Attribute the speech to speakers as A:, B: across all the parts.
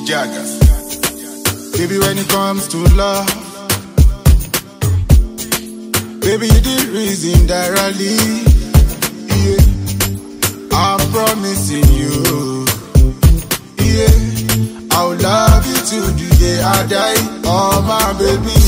A: Jagger. Baby, when it comes to love, baby, you the reason that I live. Yeah, I'm promising you. Yeah, I'll love you till the day I die. Oh my baby,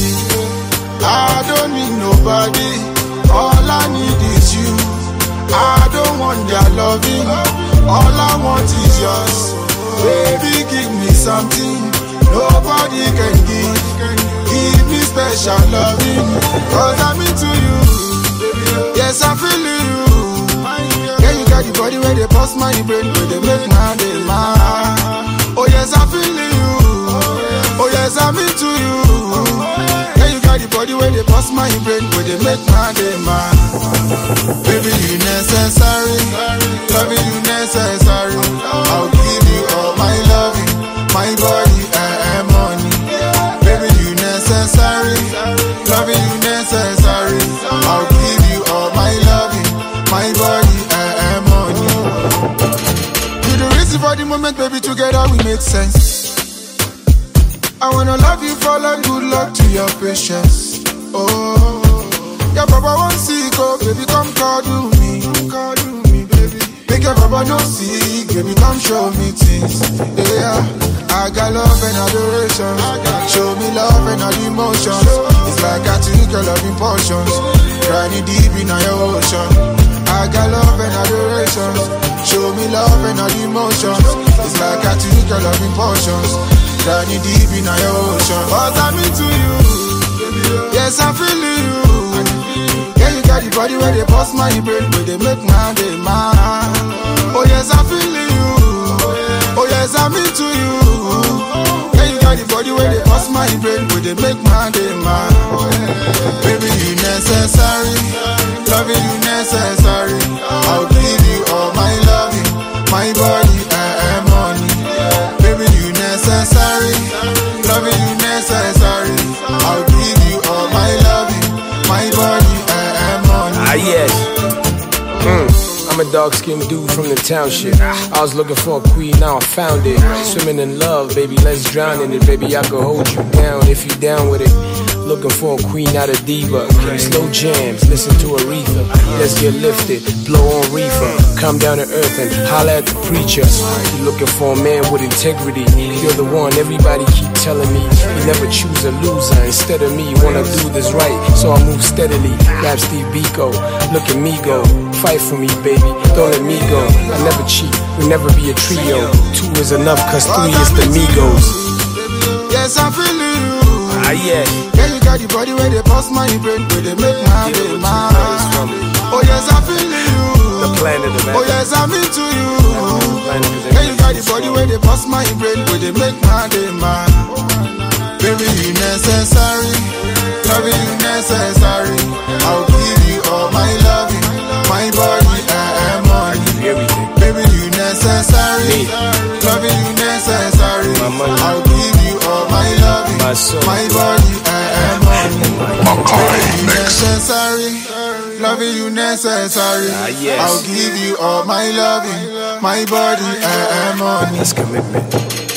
A: I don't need nobody. All I need is you. I don't want their loving. All I want is yours. Baby, give me something nobody can give. Give me special loving, cause I'm into you. Yes, I'm feeling you. Yeah, you got the body where they bust my brain, where they make my day mad. Oh yes, I'm feeling you. Oh yes, I'm into you. Yeah, you got the body where they bust my brain, where they make my day mad. Baby, you necessary. Loving you necessary. I'll give you all my loving, my body and money. Baby, you necessary. Loving you necessary. I'll give you all my loving, my body and money. You the reason for the moment, baby, together we make sense. I wanna love you for life, good luck to your patience. Oh, your papa won't see, go, baby, come cuddle me, baby. Make your papa no see, baby, come show me things. Yeah, I got love and adoration. Show me love and all emotions. It's like I took your loving portions, grinding deep in your ocean. I got love and adoration. Show me love and all emotions. It's like I took your loving portions, grinding deep in your ocean. Cause I'm into you. Yes, I'm feeling you. Yeah, you got the body where they bust my brain, where they make my day mad. Oh yes, I'm feeling you. Oh yes, I'm into you. Yeah, you got the body where they bust my brain, where they make my day mad. Baby, you necessary. Loving you necessary. I'll give you all my loving, my body and money. Baby, you necessary. Loving you necessary. I'll give you all my loving, my body and money.
B: Ah, yes. I'm a dark-skinned dude from the township. I was looking for a queen, now I found it. Swimming in love, baby, let's drown in it. Baby, I could hold you down if you down with it. Looking for a queen, not a diva. Slow jams, listen to Aretha. Let's get lifted, blow on reefer. Come down to earth and holler at the preacher. You looking for a man with integrity. You're the one, everybody keep telling me. You never choose a loser. Instead of me, wanna do this right, so I move steadily. Rap Steve Biko, look at me go. Fight for me, baby, don't let me go. I never cheat, we'll never be a trio. 2 is enough, cause 3 is the Migos.
A: Yes, I'm feeling you.
B: Ah, yeah.
A: Yeah, you got the body where they bust my brain, where they make my day mad. Oh yes, I'm feeling you.
B: The planet of man.
A: Oh yes, I'm into you. Yeah, you got the body where they bust my brain, where they make my day mad. Baby, you necessary. Loving you necessary. I'll give you all my loving, my body and money. Baby, you necessary. Loving you necessary. I'll give you all my loving, my body and money. Baby, you necessary. Loving you necessary.
B: Yes.
A: I'll give you all my loving, my body and money.
B: That's commitment.